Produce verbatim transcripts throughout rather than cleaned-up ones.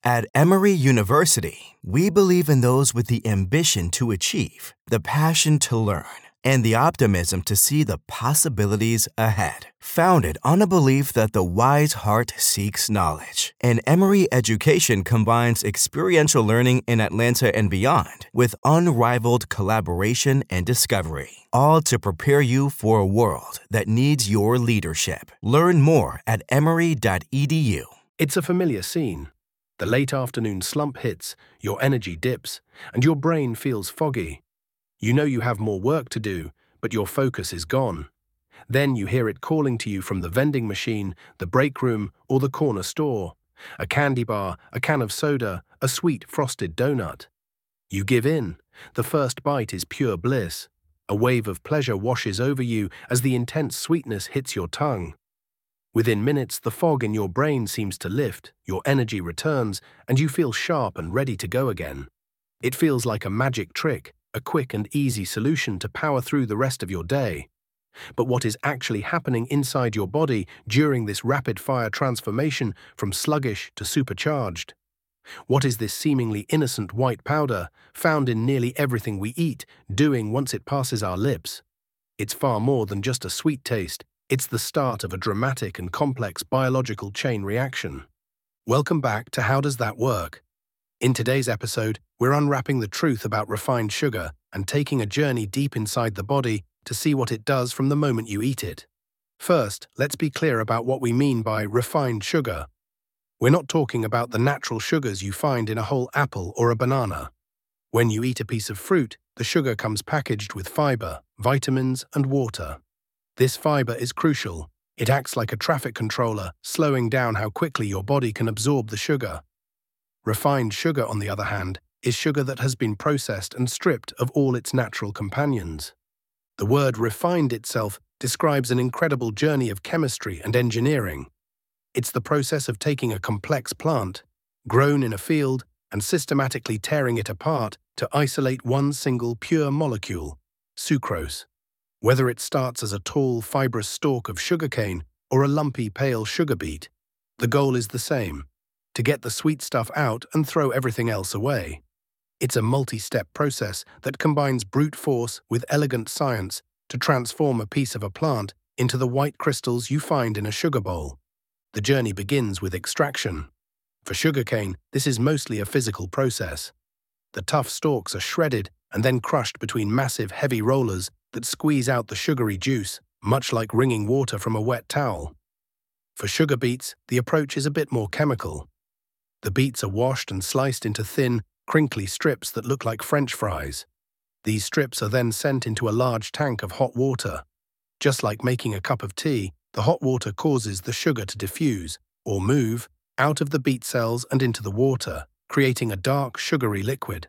At Emory University, we believe in those with the ambition to achieve, the passion to learn, and the optimism to see the possibilities ahead. Founded on a belief that the wise heart seeks knowledge, and Emory Education combines experiential learning in Atlanta and beyond with unrivaled collaboration and discovery, all to prepare you for a world that needs your leadership. Learn more at emory dot e d u. It's a familiar scene. The late afternoon slump hits, your energy dips, and your brain feels foggy. You know you have more work to do, but your focus is gone. Then you hear it calling to you from the vending machine, the break room, or the corner store. A candy bar, a can of soda, a sweet frosted donut. You give in. The first bite is pure bliss. A wave of pleasure washes over you as the intense sweetness hits your tongue. Within minutes, the fog in your brain seems to lift, your energy returns, and you feel sharp and ready to go again. It feels like a magic trick, a quick and easy solution to power through the rest of your day. But what is actually happening inside your body during this rapid-fire transformation from sluggish to supercharged? What is this seemingly innocent white powder, found in nearly everything we eat, doing once it passes our lips? It's far more than just a sweet taste. It's the start of a dramatic and complex biological chain reaction. Welcome back to How Does That Work? In today's episode, we're unwrapping the truth about refined sugar and taking a journey deep inside the body to see what it does from the moment you eat it. First, let's be clear about what we mean by refined sugar. We're not talking about the natural sugars you find in a whole apple or a banana. When you eat a piece of fruit, the sugar comes packaged with fiber, vitamins, and water. This fiber is crucial. It acts like a traffic controller, slowing down how quickly your body can absorb the sugar. Refined sugar, on the other hand, is sugar that has been processed and stripped of all its natural companions. The word refined itself describes an incredible journey of chemistry and engineering. It's the process of taking a complex plant, grown in a field, and systematically tearing it apart to isolate one single pure molecule, sucrose. Whether it starts as a tall, fibrous stalk of sugarcane or a lumpy, pale sugar beet, the goal is the same: to get the sweet stuff out and throw everything else away. It's a multi-step process that combines brute force with elegant science to transform a piece of a plant into the white crystals you find in a sugar bowl. The journey begins with extraction. For sugarcane, this is mostly a physical process. The tough stalks are shredded and then crushed between massive, heavy rollers that squeeze out the sugary juice, much like wringing water from a wet towel. For sugar beets, the approach is a bit more chemical. The beets are washed and sliced into thin, crinkly strips that look like French fries. These strips are then sent into a large tank of hot water. Just like making a cup of tea, the hot water causes the sugar to diffuse, or move, out of the beet cells and into the water, creating a dark, sugary liquid.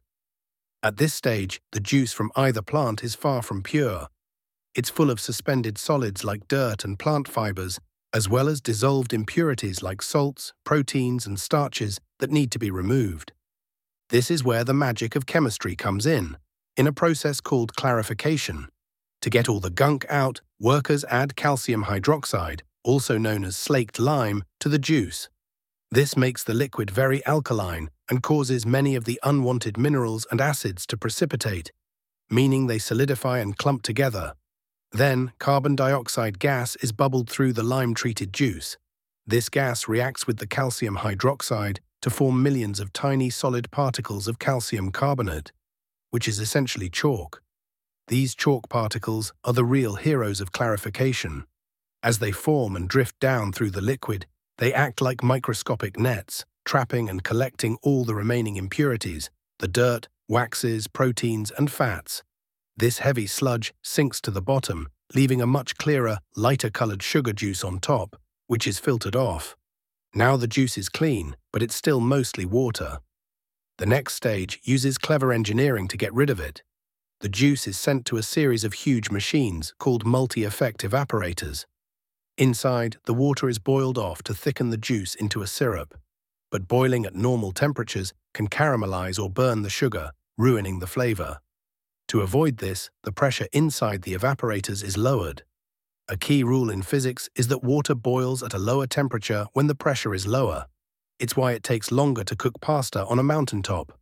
At this stage, the juice from either plant is far from pure. It's full of suspended solids like dirt and plant fibers, as well as dissolved impurities like salts, proteins, and starches that need to be removed. This is where the magic of chemistry comes in, in a process called clarification. To get all the gunk out, workers add calcium hydroxide, also known as slaked lime, to the juice. This makes the liquid very alkaline and causes many of the unwanted minerals and acids to precipitate, meaning they solidify and clump together. Then, carbon dioxide gas is bubbled through the lime-treated juice. This gas reacts with the calcium hydroxide to form millions of tiny solid particles of calcium carbonate, which is essentially chalk. These chalk particles are the real heroes of clarification. As they form and drift down through the liquid, they act like microscopic nets, trapping and collecting all the remaining impurities, the dirt, waxes, proteins, and fats. This heavy sludge sinks to the bottom, leaving a much clearer, lighter-colored sugar juice on top, which is filtered off. Now the juice is clean, but it's still mostly water. The next stage uses clever engineering to get rid of it. The juice is sent to a series of huge machines called multi-effect evaporators. Inside, the water is boiled off to thicken the juice into a syrup, but boiling at normal temperatures can caramelize or burn the sugar, ruining the flavor. To avoid this, the pressure inside the evaporators is lowered. A key rule in physics is that water boils at a lower temperature when the pressure is lower. It's why it takes longer to cook pasta on a mountaintop.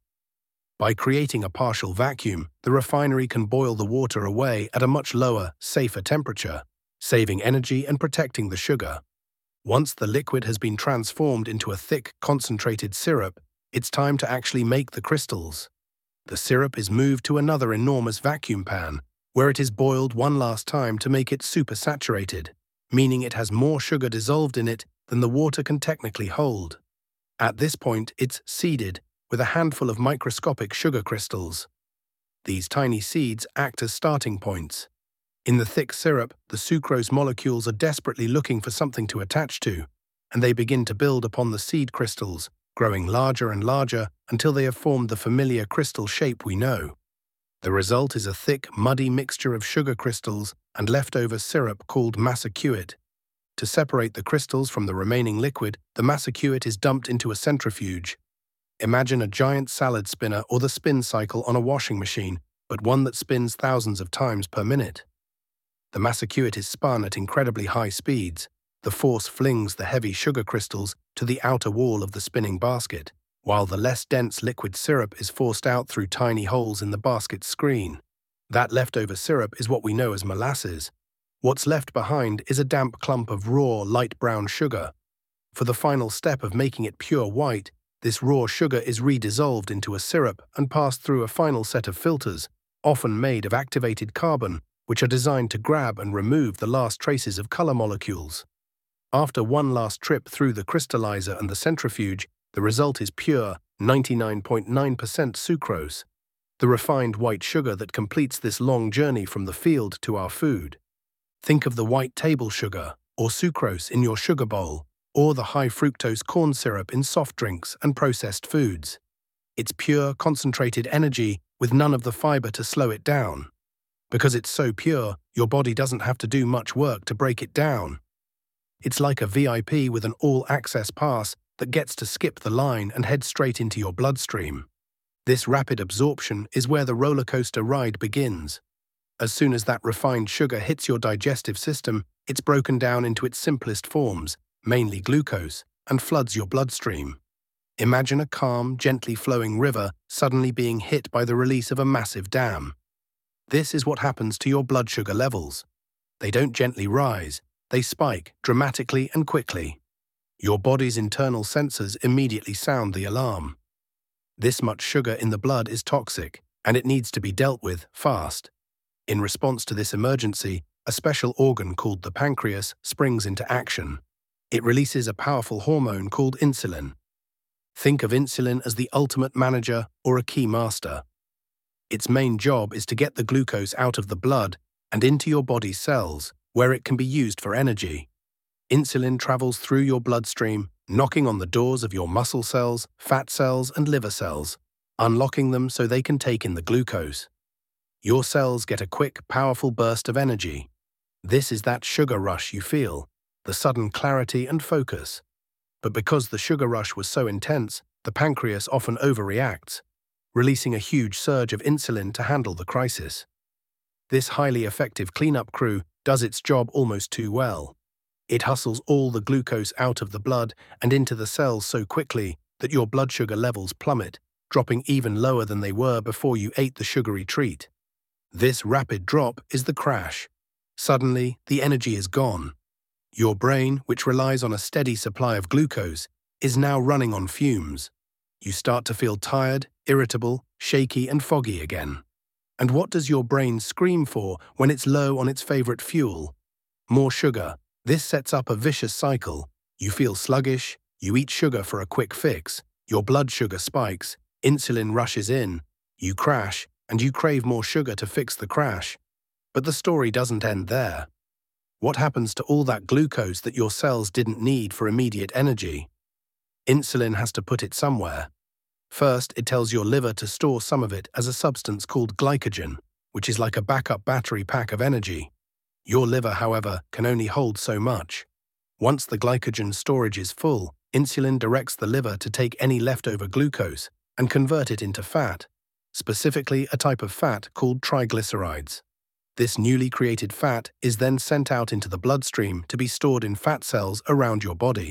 By creating a partial vacuum, the refinery can boil the water away at a much lower, safer temperature, saving energy and protecting the sugar. Once the liquid has been transformed into a thick, concentrated syrup, it's time to actually make the crystals. The syrup is moved to another enormous vacuum pan, where it is boiled one last time to make it supersaturated, meaning it has more sugar dissolved in it than the water can technically hold. At this point, it's seeded with a handful of microscopic sugar crystals. These tiny seeds act as starting points. In the thick syrup, the sucrose molecules are desperately looking for something to attach to, and they begin to build upon the seed crystals, growing larger and larger until they have formed the familiar crystal shape we know. The result is a thick, muddy mixture of sugar crystals and leftover syrup called massacuate. To separate the crystals from the remaining liquid, the massacuate is dumped into a centrifuge. Imagine a giant salad spinner or the spin cycle on a washing machine, but one that spins thousands of times per minute. The massacuate is spun at incredibly high speeds. The force flings the heavy sugar crystals to the outer wall of the spinning basket, while the less dense liquid syrup is forced out through tiny holes in the basket's screen. That leftover syrup is what we know as molasses. What's left behind is a damp clump of raw, light brown sugar. For the final step of making it pure white, this raw sugar is redissolved into a syrup and passed through a final set of filters, often made of activated carbon, which are designed to grab and remove the last traces of color molecules. After one last trip through the crystallizer and the centrifuge, the result is pure, ninety-nine point nine percent sucrose, the refined white sugar that completes this long journey from the field to our food. Think of the white table sugar, or sucrose in your sugar bowl, or the high-fructose corn syrup in soft drinks and processed foods. It's pure, concentrated energy with none of the fiber to slow it down. Because it's so pure, your body doesn't have to do much work to break it down. It's like a V I P with an all-access pass that gets to skip the line and head straight into your bloodstream. This rapid absorption is where the roller coaster ride begins. As soon as that refined sugar hits your digestive system, it's broken down into its simplest forms, mainly glucose, and floods your bloodstream. Imagine a calm, gently flowing river suddenly being hit by the release of a massive dam. This is what happens to your blood sugar levels. They don't gently rise, they spike dramatically and quickly. Your body's internal sensors immediately sound the alarm. This much sugar in the blood is toxic, and it needs to be dealt with fast. In response to this emergency, a special organ called the pancreas springs into action. It releases a powerful hormone called insulin. Think of insulin as the ultimate manager or a key master. Its main job is to get the glucose out of the blood and into your body's cells, where it can be used for energy. Insulin travels through your bloodstream, knocking on the doors of your muscle cells, fat cells, and liver cells, unlocking them so they can take in the glucose. Your cells get a quick, powerful burst of energy. This is that sugar rush you feel, the sudden clarity and focus. But because the sugar rush was so intense, the pancreas often overreacts, releasing a huge surge of insulin to handle the crisis. This highly effective cleanup crew does its job almost too well. It hustles all the glucose out of the blood and into the cells so quickly that your blood sugar levels plummet, dropping even lower than they were before you ate the sugary treat. This rapid drop is the crash. Suddenly, the energy is gone. Your brain, which relies on a steady supply of glucose, is now running on fumes. You start to feel tired, irritable, shaky, and foggy again. And what does your brain scream for when it's low on its favorite fuel? More sugar. This sets up a vicious cycle. You feel sluggish, you eat sugar for a quick fix, your blood sugar spikes, insulin rushes in, you crash, and you crave more sugar to fix the crash. But the story doesn't end there. What happens to all that glucose that your cells didn't need for immediate energy? Insulin has to put it somewhere. First, it tells your liver to store some of it as a substance called glycogen, which is like a backup battery pack of energy. Your liver, however, can only hold so much. Once the glycogen storage is full, insulin directs the liver to take any leftover glucose and convert it into fat, specifically a type of fat called triglycerides. This newly created fat is then sent out into the bloodstream to be stored in fat cells around your body.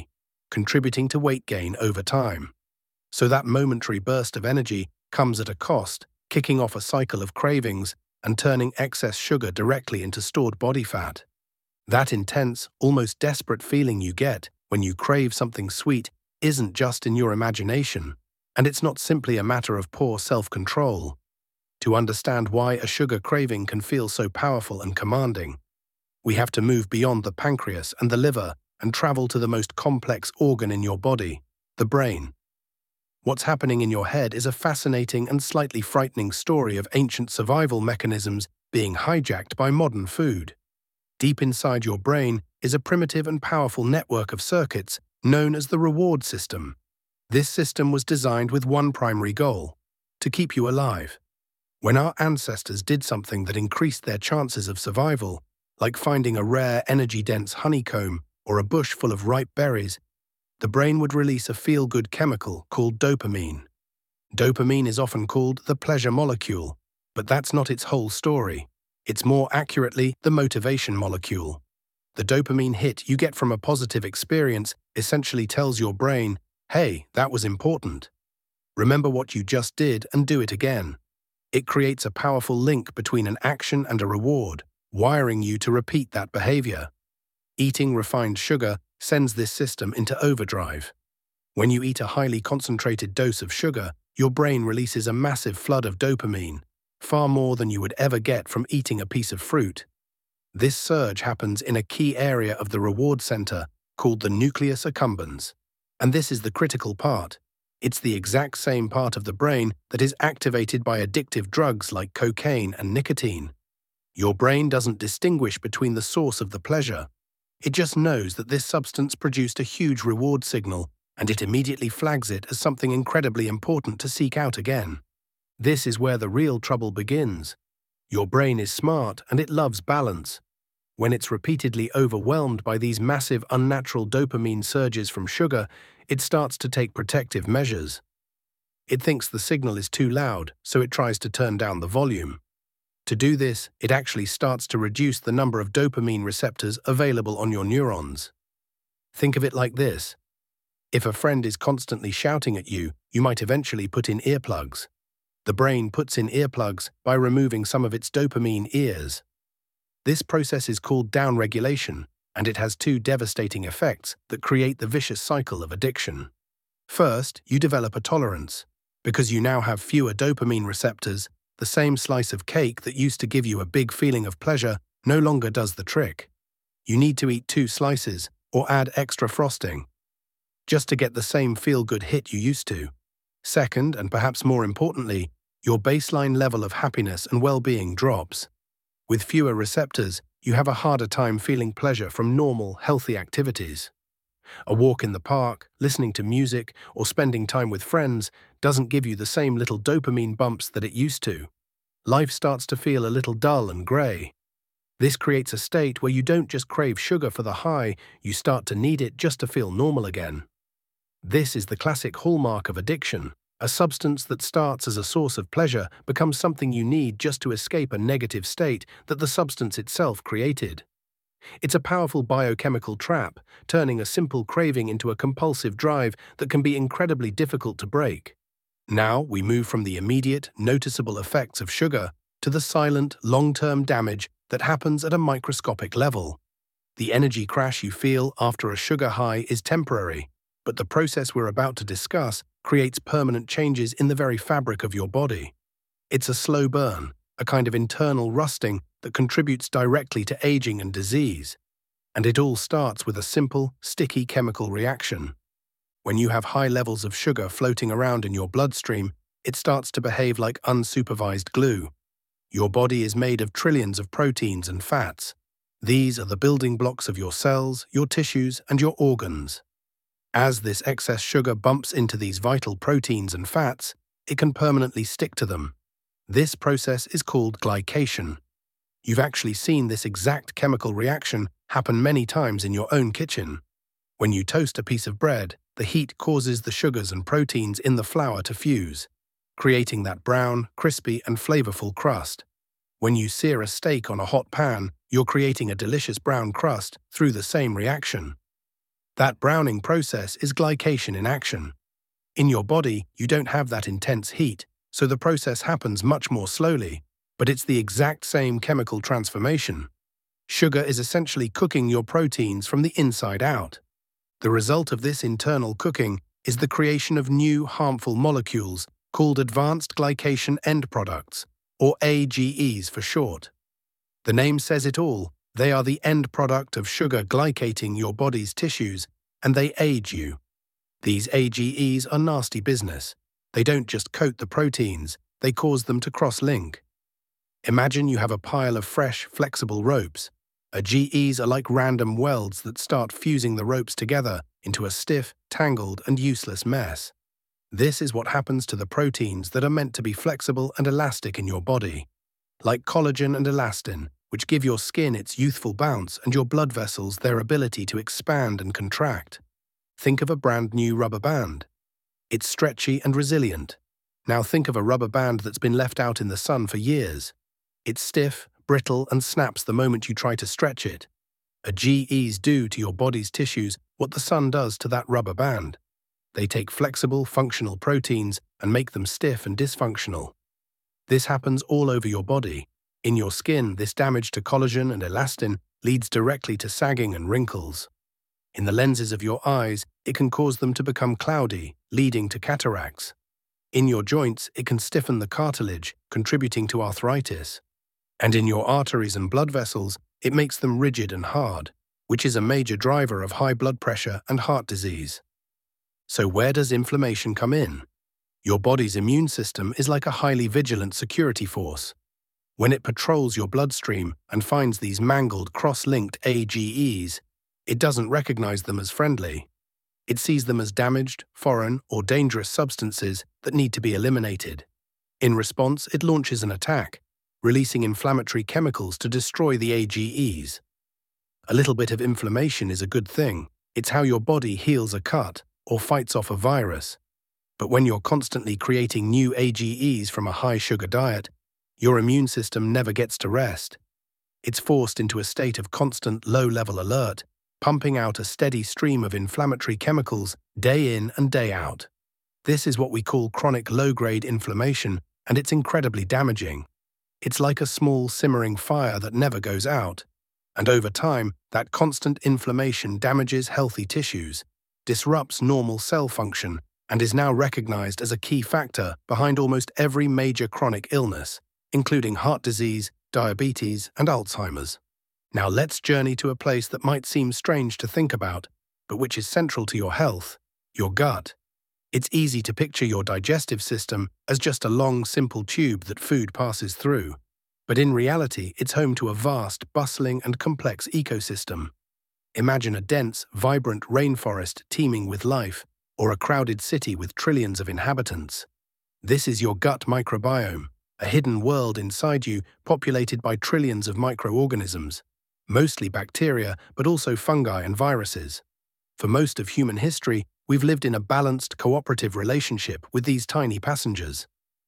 contributing to weight gain over time. So that momentary burst of energy comes at a cost, kicking off a cycle of cravings and turning excess sugar directly into stored body fat. That intense, almost desperate feeling you get when you crave something sweet isn't just in your imagination, and it's not simply a matter of poor self-control. To understand why a sugar craving can feel so powerful and commanding, we have to move beyond the pancreas and the liver and travel to the most complex organ in your body, the brain. What's happening in your head is a fascinating and slightly frightening story of ancient survival mechanisms being hijacked by modern food. Deep inside your brain is a primitive and powerful network of circuits known as the reward system. This system was designed with one primary goal: to keep you alive. When our ancestors did something that increased their chances of survival, like finding a rare, energy-dense honeycomb or a bush full of ripe berries, the brain would release a feel-good chemical called dopamine. Dopamine is often called the pleasure molecule, but that's not its whole story. It's more accurately the motivation molecule. The dopamine hit you get from a positive experience essentially tells your brain, hey, that was important. Remember what you just did and do it again. It creates a powerful link between an action and a reward, wiring you to repeat that behavior. Eating refined sugar sends this system into overdrive. When you eat a highly concentrated dose of sugar, your brain releases a massive flood of dopamine, far more than you would ever get from eating a piece of fruit. This surge happens in a key area of the reward center called the nucleus accumbens. And this is the critical part. It's the exact same part of the brain that is activated by addictive drugs like cocaine and nicotine. Your brain doesn't distinguish between the source of the pleasure. It just knows that this substance produced a huge reward signal, and it immediately flags it as something incredibly important to seek out again. This is where the real trouble begins. Your brain is smart and it loves balance. When it's repeatedly overwhelmed by these massive unnatural dopamine surges from sugar, it starts to take protective measures. It thinks the signal is too loud, so it tries to turn down the volume. To do this, it actually starts to reduce the number of dopamine receptors available on your neurons. Think of it like this. If a friend is constantly shouting at you, you might eventually put in earplugs. The brain puts in earplugs by removing some of its dopamine ears. This process is called downregulation, and it has two devastating effects that create the vicious cycle of addiction. First, you develop a tolerance. Because you now have fewer dopamine receptors, the same slice of cake that used to give you a big feeling of pleasure no longer does the trick. You need to eat two slices or add extra frosting, just to get the same feel-good hit you used to. Second, and perhaps more importantly, your baseline level of happiness and well-being drops. With fewer receptors, you have a harder time feeling pleasure from normal, healthy activities. A walk in the park, listening to music, or spending time with friends doesn't give you the same little dopamine bumps that it used to. Life starts to feel a little dull and grey. This creates a state where you don't just crave sugar for the high, you start to need it just to feel normal again. This is the classic hallmark of addiction. A substance that starts as a source of pleasure becomes something you need just to escape a negative state that the substance itself created. It's a powerful biochemical trap, turning a simple craving into a compulsive drive that can be incredibly difficult to break. Now we move from the immediate, noticeable effects of sugar to the silent, long-term damage that happens at a microscopic level. The energy crash you feel after a sugar high is temporary, but the process we're about to discuss creates permanent changes in the very fabric of your body. It's a slow burn, a kind of internal rusting that contributes directly to aging and disease. And it all starts with a simple, sticky chemical reaction. When you have high levels of sugar floating around in your bloodstream, it starts to behave like unsupervised glue. Your body is made of trillions of proteins and fats. These are the building blocks of your cells, your tissues, and your organs. As this excess sugar bumps into these vital proteins and fats, it can permanently stick to them. This process is called glycation. You've actually seen this exact chemical reaction happen many times in your own kitchen. When you toast a piece of bread, the heat causes the sugars and proteins in the flour to fuse, creating that brown, crispy, and flavorful crust. When you sear a steak on a hot pan, you're creating a delicious brown crust through the same reaction. That browning process is glycation in action. In your body, you don't have that intense heat, so the process happens much more slowly, but it's the exact same chemical transformation. Sugar is essentially cooking your proteins from the inside out. The result of this internal cooking is the creation of new harmful molecules called advanced glycation end products, or A G Es for short. The name says it all. They are the end product of sugar glycating your body's tissues, and they age you. These A G Es are nasty business. They don't just coat the proteins, they cause them to cross-link. Imagine you have a pile of fresh, flexible ropes. A G Es are like random welds that start fusing the ropes together into a stiff, tangled, and useless mess. This is what happens to the proteins that are meant to be flexible and elastic in your body. Like collagen and elastin, which give your skin its youthful bounce and your blood vessels their ability to expand and contract. Think of a brand new rubber band. It's stretchy and resilient. Now think of a rubber band that's been left out in the sun for years. It's stiff, brittle, and snaps the moment you try to stretch it. A G Es do to your body's tissues what the sun does to that rubber band. They take flexible, functional proteins and make them stiff and dysfunctional. This happens all over your body. In your skin, this damage to collagen and elastin leads directly to sagging and wrinkles. In the lenses of your eyes, it can cause them to become cloudy, leading to cataracts. In your joints, it can stiffen the cartilage, contributing to arthritis. And in your arteries and blood vessels, it makes them rigid and hard, which is a major driver of high blood pressure and heart disease. So where does inflammation come in? Your body's immune system is like a highly vigilant security force. When it patrols your bloodstream and finds these mangled, cross-linked A G Es, it doesn't recognize them as friendly. It sees them as damaged, foreign, or dangerous substances that need to be eliminated. In response, it launches an attack, releasing inflammatory chemicals to destroy the A G Es. A little bit of inflammation is a good thing. It's how your body heals a cut or fights off a virus. But when you're constantly creating new A G Es from a high-sugar diet, your immune system never gets to rest. It's forced into a state of constant low-level alert, pumping out a steady stream of inflammatory chemicals day in and day out. This is what we call chronic low-grade inflammation, and it's incredibly damaging. It's like a small simmering fire that never goes out. And over time, that constant inflammation damages healthy tissues, disrupts normal cell function, and is now recognized as a key factor behind almost every major chronic illness, including heart disease, diabetes, and Alzheimer's. Now let's journey to a place that might seem strange to think about, but which is central to your health, your gut. It's easy to picture your digestive system as just a long, simple tube that food passes through. But in reality, it's home to a vast, bustling, and complex ecosystem. Imagine a dense, vibrant rainforest teeming with life, or a crowded city with trillions of inhabitants. This is your gut microbiome, a hidden world inside you populated by trillions of microorganisms, mostly bacteria, but also fungi and viruses. For most of human history, we've lived in a balanced, cooperative relationship with these tiny passengers.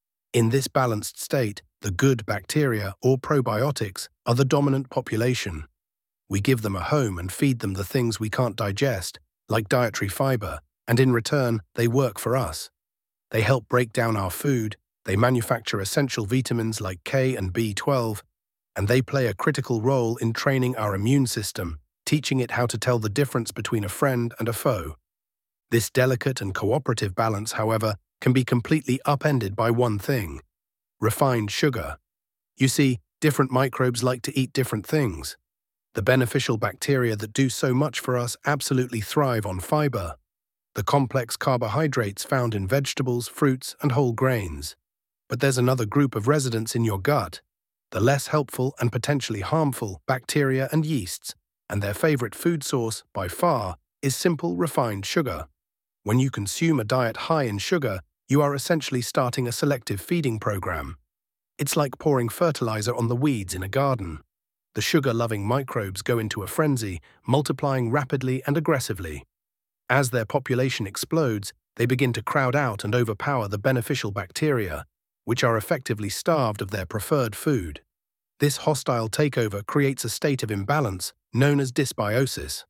In this balanced state, the good bacteria, or probiotics, are the dominant population. We give them a home and feed them the things we can't digest, like dietary fiber, and in return, they work for us. They help break down our food, they manufacture essential vitamins like K and B twelve, and they play a critical role in training our immune system, teaching it how to tell the difference between a friend and a foe. This delicate and cooperative balance, however, can be completely upended by one thing: refined sugar. You see, different microbes like to eat different things. The beneficial bacteria that do so much for us absolutely thrive on fiber, the complex carbohydrates found in vegetables, fruits, and whole grains. But there's another group of residents in your gut, the less helpful and potentially harmful bacteria and yeasts, and their favorite food source, by far, is simple refined sugar. When you consume a diet high in sugar, you are essentially starting a selective feeding program. It's like pouring fertilizer on the weeds in a garden. The sugar-loving microbes go into a frenzy, multiplying rapidly and aggressively. As their population explodes, they begin to crowd out and overpower the beneficial bacteria, which are effectively starved of their preferred food. This hostile takeover creates a state of imbalance known as dysbiosis.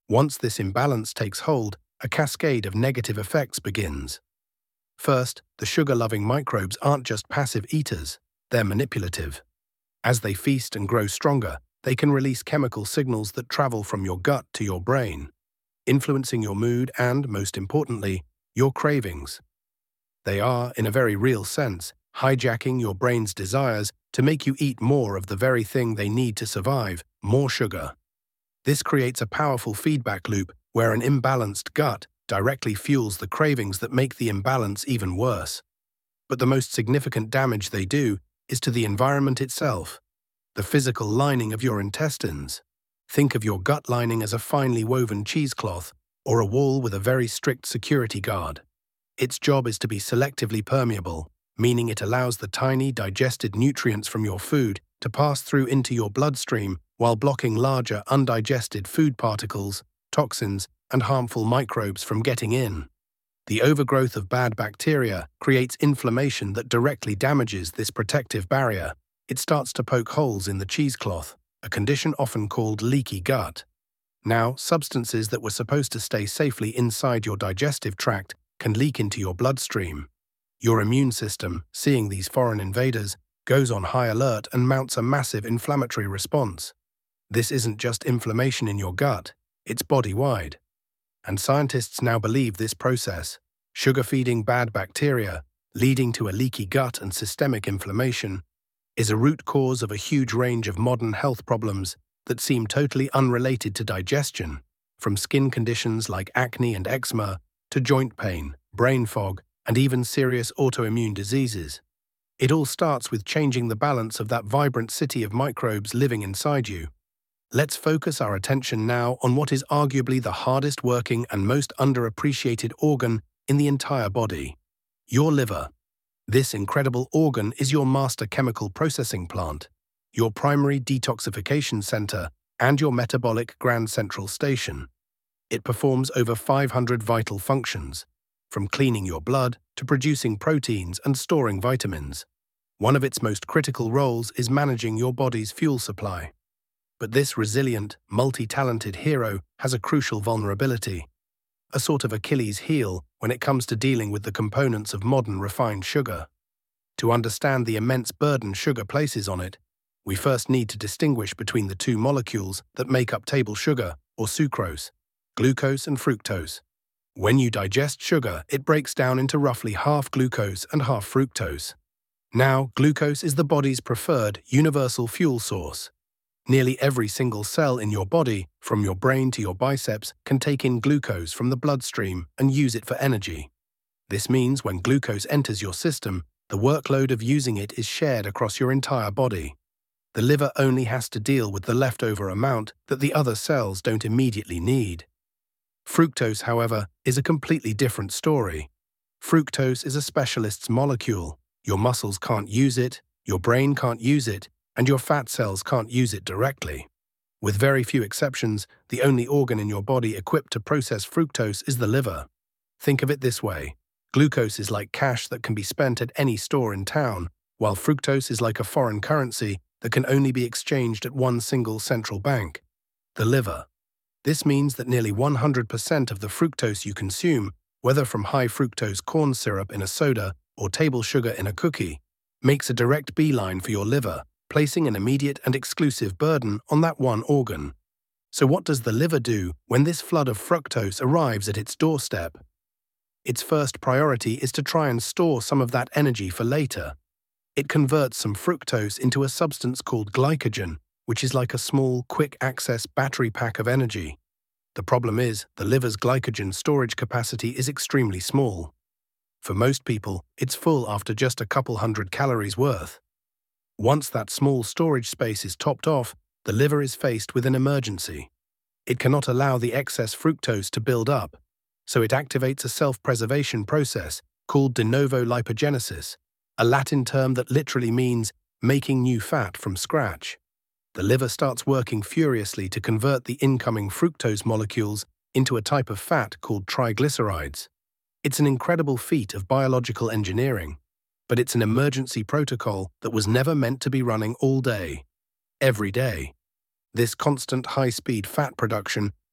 Once this imbalance takes hold, a cascade of negative effects begins. First, the sugar-loving microbes aren't just passive eaters, they're manipulative. As they feast and grow stronger, they can release chemical signals that travel from your gut to your brain, influencing your mood and, most importantly, your cravings. They are, in a very real sense, hijacking your brain's desires to make you eat more of the very thing they need to survive, more sugar. This creates a powerful feedback loop where an imbalanced gut directly fuels the cravings that make the imbalance even worse. But the most significant damage they do is to the environment itself, the physical lining of your intestines. Think of your gut lining as a finely woven cheesecloth or a wall with a very strict security guard. Its job is to be selectively permeable, meaning it allows the tiny digested nutrients from your food to pass through into your bloodstream while blocking larger undigested food particles, toxins, and harmful microbes from getting in. The overgrowth of bad bacteria creates inflammation that directly damages this protective barrier. It starts to poke holes in the cheesecloth, a condition often called leaky gut. Now, substances that were supposed to stay safely inside your digestive tract can leak into your bloodstream. Your immune system, seeing these foreign invaders, goes on high alert and mounts a massive inflammatory response. This isn't just inflammation in your gut, it's body-wide. And scientists now believe this process, sugar-feeding bad bacteria, leading to a leaky gut and systemic inflammation, is a root cause of a huge range of modern health problems that seem totally unrelated to digestion, from skin conditions like acne and eczema to joint pain, brain fog, and even serious autoimmune diseases. It all starts with changing the balance of that vibrant city of microbes living inside you. Let's focus our attention now on what is arguably the hardest working and most underappreciated organ in the entire body: your liver. This incredible organ is your master chemical processing plant, your primary detoxification center, and your metabolic grand central station. It performs over five hundred vital functions, from cleaning your blood to producing proteins and storing vitamins. One of its most critical roles is managing your body's fuel supply. But this resilient, multi-talented hero has a crucial vulnerability, a sort of Achilles heel when it comes to dealing with the components of modern refined sugar. To understand the immense burden sugar places on it, we first need to distinguish between the two molecules that make up table sugar, or sucrose, glucose and fructose. When you digest sugar, it breaks down into roughly half glucose and half fructose. Now, glucose is the body's preferred universal fuel source. Nearly every single cell in your body, from your brain to your biceps, can take in glucose from the bloodstream and use it for energy. This means when glucose enters your system, the workload of using it is shared across your entire body. The liver only has to deal with the leftover amount that the other cells don't immediately need. Fructose, however, is a completely different story. Fructose is a specialist's molecule. Your muscles can't use it, your brain can't use it, and your fat cells can't use it directly. With very few exceptions, the only organ in your body equipped to process fructose is the liver. Think of it this way: glucose is like cash that can be spent at any store in town, while fructose is like a foreign currency that can only be exchanged at one single central bank: the liver. This means that nearly one hundred percent of the fructose you consume, whether from high fructose corn syrup in a soda or table sugar in a cookie, makes a direct beeline for your liver, placing an immediate and exclusive burden on that one organ. So what does the liver do when this flood of fructose arrives at its doorstep? Its first priority is to try and store some of that energy for later. It converts some fructose into a substance called glycogen, which is like a small, quick-access battery pack of energy. The problem is, the liver's glycogen storage capacity is extremely small. For most people, it's full after just a couple hundred calories worth. Once that small storage space is topped off, the liver is faced with an emergency. It cannot allow the excess fructose to build up, so it activates a self-preservation process called de novo lipogenesis, a Latin term that literally means making new fat from scratch. The liver starts working furiously to convert the incoming fructose molecules into a type of fat called triglycerides. It's an incredible feat of biological engineering, but it's an emergency protocol that was never meant to be running all day, every day. This constant high-speed fat production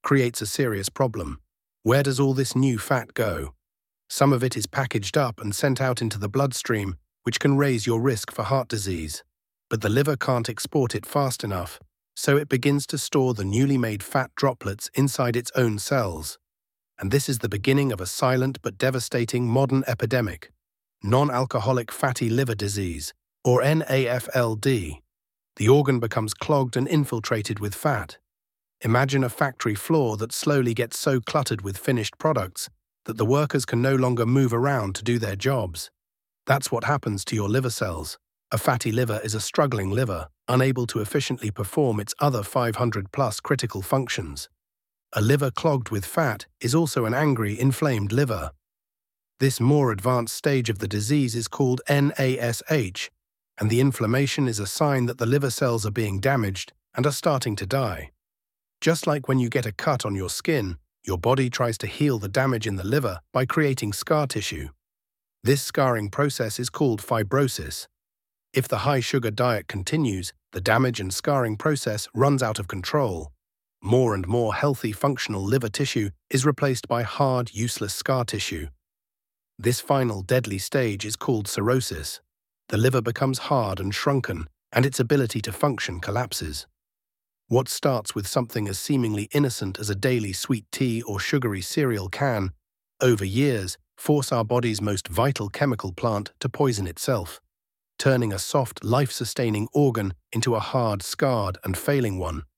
creates a serious problem. Where does all this new fat go? Some of it is packaged up and sent out into the bloodstream, which can raise your risk for heart disease. But the liver can't export it fast enough, so it begins to store the newly made fat droplets inside its own cells. And this is the beginning of a silent but devastating modern epidemic, non-alcoholic fatty liver disease, or N A F L D. The organ becomes clogged and infiltrated with fat. Imagine a factory floor that slowly gets so cluttered with finished products that the workers can no longer move around to do their jobs. That's what happens to your liver cells. A fatty liver is a struggling liver, unable to efficiently perform its other five hundred plus critical functions. A liver clogged with fat is also an angry, inflamed liver. This more advanced stage of the disease is called N A S H, and the inflammation is a sign that the liver cells are being damaged and are starting to die. Just like when you get a cut on your skin, your body tries to heal the damage in the liver by creating scar tissue. This scarring process is called fibrosis. If the high-sugar diet continues, the damage and scarring process runs out of control. More and more healthy, functional liver tissue is replaced by hard, useless scar tissue. This final deadly stage is called cirrhosis. The liver becomes hard and shrunken, and its ability to function collapses. What starts with something as seemingly innocent as a daily sweet tea or sugary cereal can, over years, force our body's most vital chemical plant to poison itself, turning a soft, life-sustaining organ into a hard, scarred, and failing one.